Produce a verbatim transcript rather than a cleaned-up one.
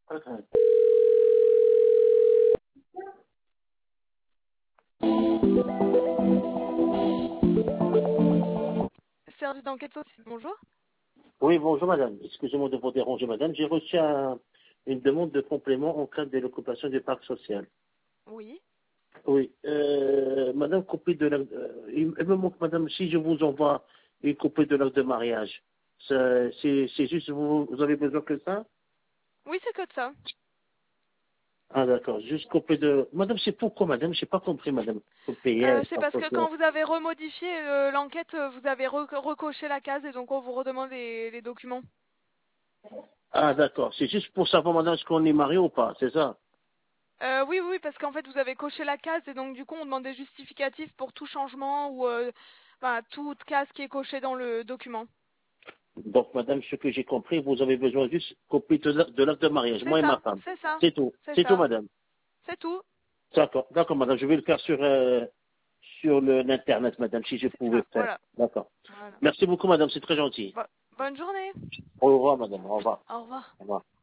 Service d'enquête sociale, bonjour. Oui, bonjour madame. Excusez-moi de vous déranger madame. J'ai reçu un- une demande de complément en cas de l'occupation du parc social. Oui. Oui. Euh, madame, copie de l'acte... euh, il il me manque madame, si je vous envoie une copie de l'acte de mariage, c'est c'est- c'est juste, vous, vous avez besoin que ça? Oui, c'est que de ça. Ah d'accord, juste copie de... Madame, c'est pourquoi madame? Je n'ai pas compris madame. Faut payer, Euh, c'est c'est pas parce que possible. quand vous avez remodifié euh, l'enquête, euh, vous avez re- recoché la case et donc on vous redemande les, les documents. Ah d'accord, c'est juste pour savoir madame est-ce qu'on est marié ou pas, c'est ça? Euh, oui, oui, parce qu'en fait vous avez coché la case et donc du coup on demande des justificatifs pour tout changement ou euh, enfin, toute case qui est cochée dans le document. Donc, madame, ce que j'ai compris, vous avez besoin juste copie de la- de l'acte de mariage, C'est moi et ma ça, femme. c'est ça, C'est tout. c'est C'est tout, ça, madame. c'est tout. D'accord. D'accord, madame. Je vais le faire sur, euh, sur le- l'internet, madame, si je C'est pouvais ça, le faire. voilà. D'accord. Voilà. Merci beaucoup, madame. C'est très gentil. Bo- bonne journée. Au revoir, madame. Au revoir. Au revoir. Au revoir.